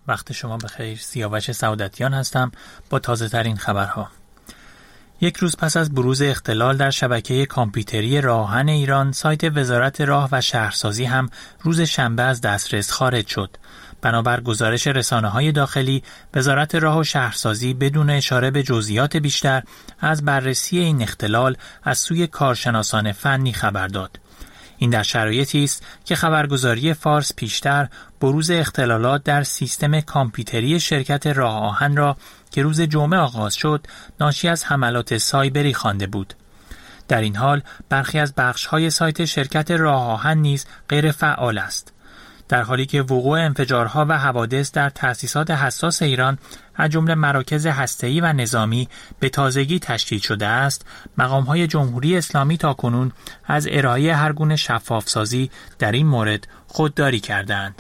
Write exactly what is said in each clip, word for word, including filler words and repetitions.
وقت شما بخیر. سیاوش سعادتیان هستم با تازه ترین خبرها. یک روز پس از بروز اختلال در شبکه کامپیوتری راه آهن ایران، سایت وزارت راه و شهرسازی هم روز شنبه از دسترس خارج شد. بنابر گزارش رسانه‌های داخلی، وزارت راه و شهرسازی بدون اشاره به جزئیات بیشتر از بررسی این اختلال از سوی کارشناسان فنی خبر داد. این در شرایطی است که خبرگزاری فارس پیشتر بروز اختلالات در سیستم کامپیوتری شرکت راه آهن را که روز جمعه آغاز شد ناشی از حملات سایبری خوانده بود. در این حال برخی از بخش‌های سایت شرکت راه آهن نیز غیر فعال است. در حالی که وقوع انفجارها و حوادث در تأسیسات حساس ایران از جمله مراکز هسته‌ای و نظامی به تازگی تشدید شده است، مقام‌های جمهوری اسلامی تاکنون از ارائه هر گونه شفافسازی در این مورد خودداری کردند.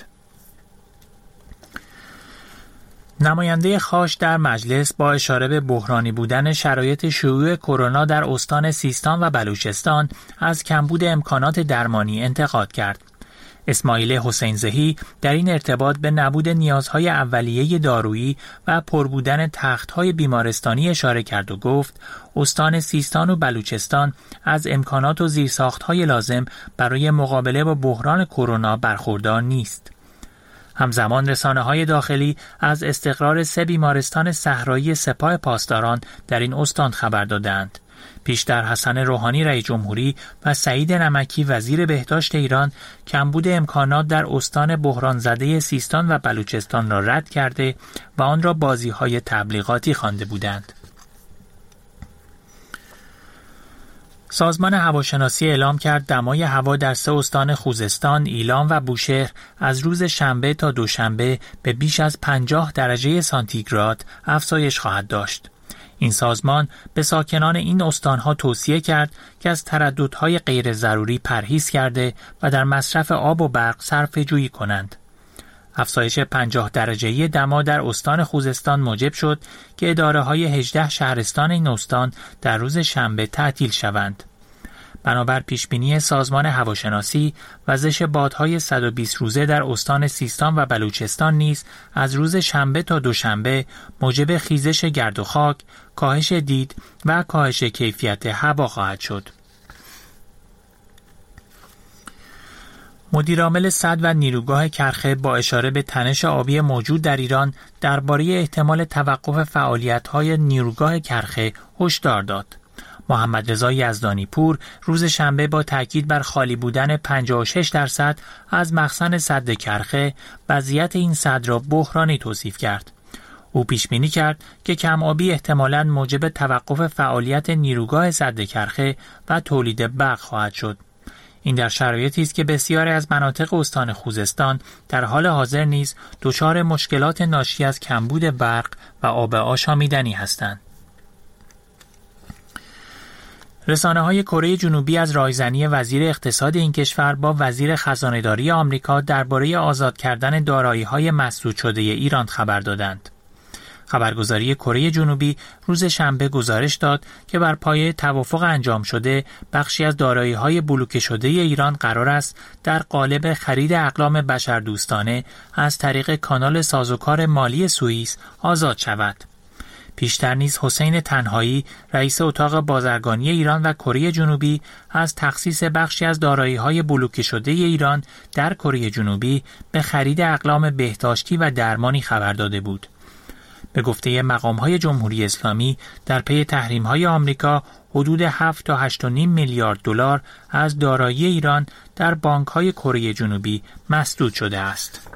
نماینده خاش در مجلس با اشاره به بحرانی بودن شرایط شیوع کرونا در استان سیستان و بلوچستان از کمبود امکانات درمانی انتقاد کرد. اسماعیل حسین زهی در این ارتباط به نبود نیازهای اولیه دارویی و پربودن تخت‌های بیمارستانی اشاره کرد و گفت استان سیستان و بلوچستان از امکانات و زیرساخت‌های لازم برای مقابله با بحران کرونا برخوردار نیست. همزمان رسانه‌های داخلی از استقرار سه بیمارستان صحرایی سپاه پاسداران در این استان خبر دادند. پیشتر حسن روحانی رئیس جمهوری و سعید نمکی وزیر بهداشت ایران کمبود امکانات در استان بحران زده سیستان و بلوچستان را رد کرده و آن را بازی‌های تبلیغاتی خوانده بودند. سازمان هواشناسی اعلام کرد دمای هوا در سه استان خوزستان، ایلام و بوشهر از روز شنبه تا دوشنبه به بیش از پنجاه درجه سانتیگراد افزایش خواهد داشت. این سازمان به ساکنان این استانها توصیه کرد که از ترددهای غیر ضروری پرهیز کرده و در مصرف آب و برق صرفه جویی کنند. افزایش پنجاه درجه‌ای دما در استان خوزستان موجب شد که اداره‌های هجده شهرستان این استان در روز شنبه تعطیل شوند. بنابر پیشبینی سازمان هواشناسی، وزش بادهای صد و بیست روزه در استان سیستان و بلوچستان نیز از روز شنبه تا دوشنبه موجب خیزش گرد و خاک، کاهش دید و کاهش کیفیت هوا خواهد شد. مدیرعامل سد و نیروگاه کرخه با اشاره به تنش آبی موجود در ایران درباره احتمال توقف فعالیت‌های نیروگاه کرخه هشدار داد. محمد رضا یزدانی پور روز شنبه با تاکید بر خالی بودن پنجاه و شش درصد از مخزن سد کرخه وضعیت این سد را بحرانی توصیف کرد. او پیش بینی کرد که کم آبی احتمالاً موجب توقف فعالیت نیروگاه سد کرخه و تولید برق خواهد شد. این در شرایطی است که بسیاری از مناطق استان خوزستان در حال حاضر نیز دچار مشکلات ناشی از کمبود برق و آب آشامیدنی هستند. رسانه‌های کره جنوبی از رایزنی وزیر اقتصاد این کشور با وزیر خزانه‌داری آمریکا درباره آزاد کردن دارایی‌های مسدود شده ایران خبر دادند. خبرگزاری کره جنوبی روز شنبه گزارش داد که بر پایه توافق انجام شده بخشی از دارایی‌های بلوکه شده ایران قرار است در قالب خرید اقلام بشردوستانه از طریق کانال سازوکار مالی سوئیس آزاد شود. پیشتر نیز حسین تنهایی رئیس اتاق بازرگانی ایران و کره جنوبی از تخصیص بخشی از دارایی‌های بلوکه شده ایران در کره جنوبی به خرید اقلام بهداشتی و درمانی خبر داده بود. به گفته مقام‌های جمهوری اسلامی در پی تحریم‌های آمریکا حدود هفت تا هشت و نیم میلیارد دلار از دارایی ایران در بانک‌های کره جنوبی مسدود شده است.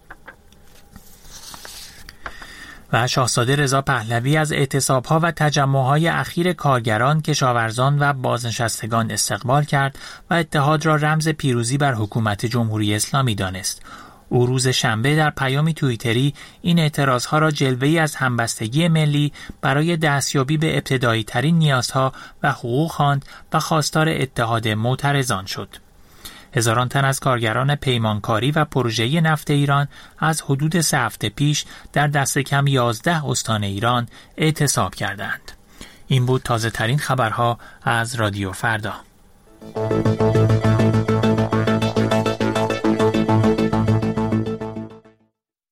و شاهزاده رضا پهلوی از اعتصاب‌ها و تجمع‌های اخیر کارگران، کشاورزان و بازنشستگان استقبال کرد و اتحاد را رمز پیروزی بر حکومت جمهوری اسلامی دانست. او روز شنبه در پیامی توییتری این اعتراضها را جلوه‌ای از همبستگی ملی برای دستیابی به ابتدایی ترین نیازها و حقوق خواند و خواستار اتحاد معترضان شد. هزاران تن از کارگران پیمانکاری و پروژه‌ای نفت ایران از حدود سه هفته پیش در دست کم یازده استان ایران اعتصاب کردند. این بود تازه ترین خبرها از رادیو فردا.